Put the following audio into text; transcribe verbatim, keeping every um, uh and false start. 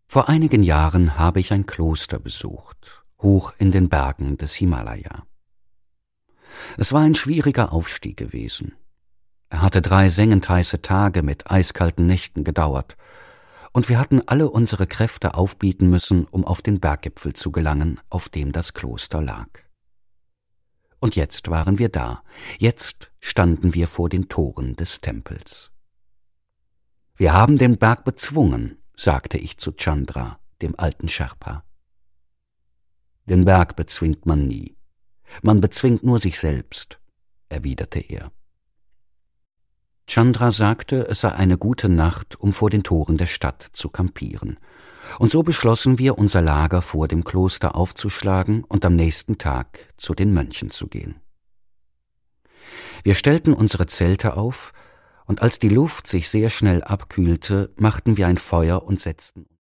Vor einigen Jahren habe ich ein Kloster besucht, hoch in den Bergen des Himalaya. Es war ein schwieriger Aufstieg gewesen. Er hatte drei sengend heiße Tage mit eiskalten Nächten gedauert, und wir hatten alle unsere Kräfte aufbieten müssen, um auf den Berggipfel zu gelangen, auf dem das Kloster lag. Und jetzt waren wir da, jetzt standen wir vor den Toren des Tempels. »Wir haben den Berg bezwungen«, sagte ich zu Chandra, dem alten Sherpa. »Den Berg bezwingt man nie. Man bezwingt nur sich selbst«, erwiderte er. Chandra sagte, es sei eine gute Nacht, um vor den Toren der Stadt zu kampieren. Und so beschlossen wir, unser Lager vor dem Kloster aufzuschlagen und am nächsten Tag zu den Mönchen zu gehen. Wir stellten unsere Zelte auf, und als die Luft sich sehr schnell abkühlte, machten wir ein Feuer und setzten